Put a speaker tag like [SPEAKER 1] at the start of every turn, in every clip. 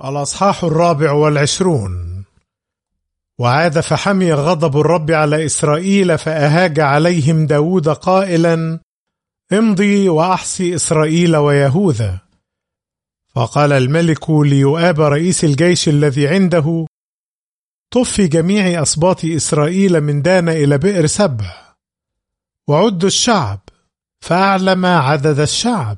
[SPEAKER 1] الأصحاح 24. وعاد فحمي غضب الرب على إسرائيل فأهاج عليهم داود قائلا: امضي وأحصي إسرائيل ويهوذا. فقال الملك ليؤاب رئيس الجيش الذي عنده: طف جميع أسباط إسرائيل من دان إلى بئر سبع، وعدوا الشعب، فأعلم عدد الشعب.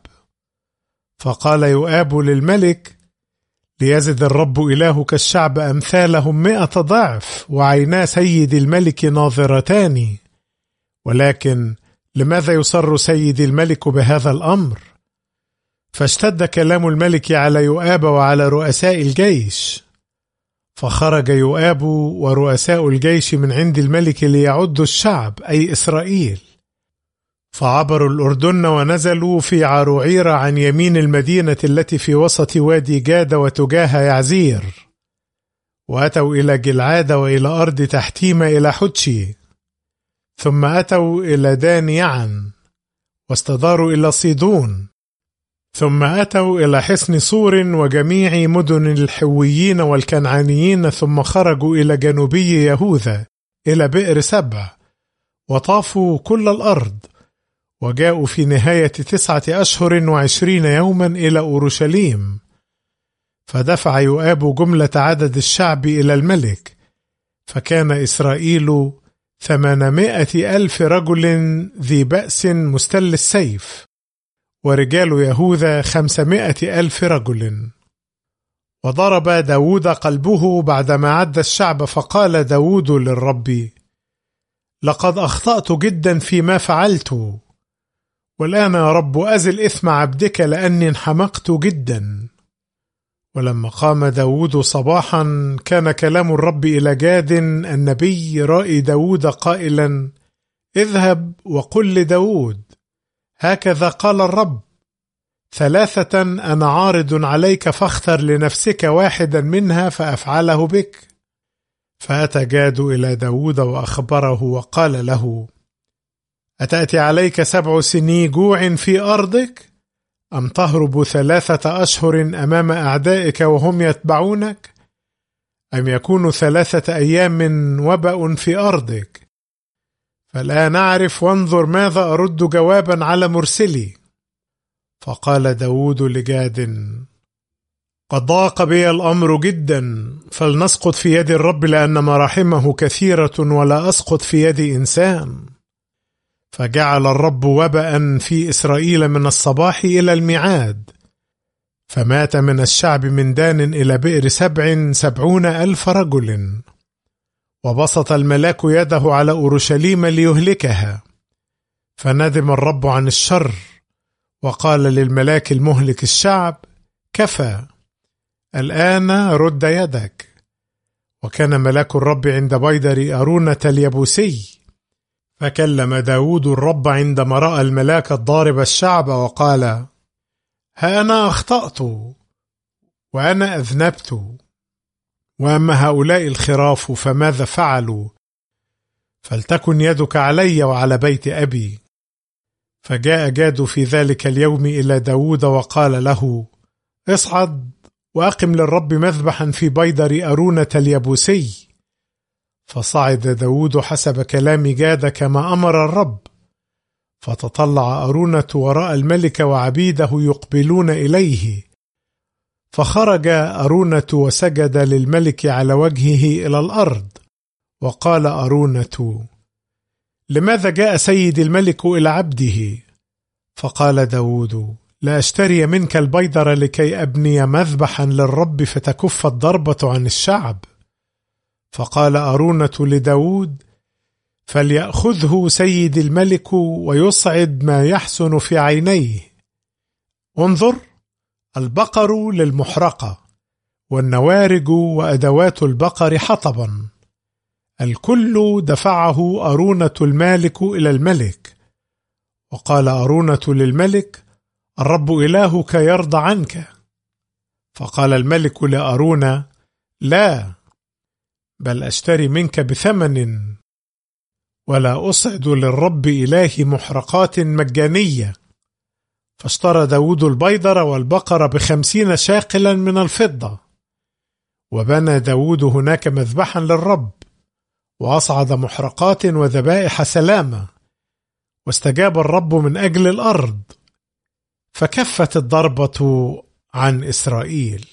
[SPEAKER 1] فقال يؤاب للملك: ليزد الرب إلهك الشعب أمثالهم 100 ضعف، وعينا سيد الملك ناظرتان. ولكن لماذا يصر سيد الملك بهذا الأمر؟ فاشتد كلام الملك على يؤاب وعلى رؤساء الجيش. فخرج يؤاب ورؤساء الجيش من عند الملك ليعدوا الشعب أي إسرائيل، فعبروا الأردن ونزلوا في عروعير عن يمين المدينة التي في وسط وادي جاد وتجاه يعزير، وأتوا إلى جلعاد وإلى أرض تحتيم إلى حدشي، ثم أتوا إلى دان يعن واستداروا إلى صيدون، ثم أتوا إلى حصن صور وجميع مدن الحويين والكنعانيين، ثم خرجوا إلى جنوبي يهوذا إلى بئر سبع، وطافوا كل الأرض، وجاءوا في نهاية 29 يوما إلى أورشليم. فدفع يؤاب جملة عدد الشعب إلى الملك، فكان إسرائيل 800,000 رجل ذي بأس مستل السيف، ورجال يهوذا 500,000 رجل. وضرب داود قلبه بعدما عد الشعب، فقال داود للرب: لقد أخطأت جدا فيما فعلت، والآن يا رب أزل إثم عبدك لأني انحمقت جدا. ولما قام داود صباحا كان كلام الرب إلى جاد النبي رائي داود قائلا: اذهب وقل لداود: هكذا قال الرب، 3 أنا عارض عليك، فاختر لنفسك واحدا منها فأفعله بك. فأتى جاد إلى داود وأخبره وقال له: أتأتي عليك 7 سنين جوع في أرضك؟ أم تهرب 3 أشهر أمام أعدائك وهم يتبعونك؟ أم يكون 3 أيام وبأ في أرضك؟ فالآن أعرف، وانظر ماذا أرد جوابا على مرسلي. فقال داود لجاد: قد ضاق بي الأمر جدا، فلنسقط في يد الرب، لأن مراحمه كثيرة، ولا أسقط في يد إنسان. فجعل الرب وباء في إسرائيل من الصباح إلى الميعاد، فمات من الشعب من دان إلى بئر سبع 70,000 رجل. وبسط الملاك يده على أورشليم ليهلكها، فندم الرب عن الشر، وقال للملاك المهلك الشعب: كفى، الآن رد يدك. وكان ملاك الرب عند بيدر أرونة اليبوسي، فكلم داود الرب عندما رأى الملاك الضارب الشعب وقال: ها أنا أخطأت وأنا أذنبت، وأما هؤلاء الخراف فماذا فعلوا؟ فلتكن يدك علي وعلى بيت أبي. فجاء جاد في ذلك اليوم إلى داود وقال له: اصعد وأقم للرب مذبحا في بيدر أرونة اليبوسي. فصعد داود حسب كلام جاد كما أمر الرب، فتطلع أرونة وراء الملك وعبيده يقبلون إليه، فخرج أرونة وسجد للملك على وجهه إلى الأرض. وقال أرونة: لماذا جاء سيد الملك إلى عبده؟ فقال داود: لا أشتري منك البيدر لكي أبني مذبحا للرب فتكف الضربة عن الشعب. فقال أرونة لداود: فليأخذه سيد الملك ويصعد ما يحسن في عينيه. انظر، البقر للمحرقة، والنوارج وأدوات البقر حطبا. الكل دفعه أرونة المالك إلى الملك. وقال أرونة للملك: الرب إلهك يرضى عنك. فقال الملك لأرونة: لا، بل أشتري منك بثمن، ولا أصعد للرب إلهي محرقات مجانية. فاشترى داود البيدر والبقر ب50 شاقلا من الفضة، وبنى داود هناك مذبحا للرب، وأصعد محرقات وذبائح سلامة، واستجاب الرب من أجل الأرض، فكفت الضربة عن إسرائيل.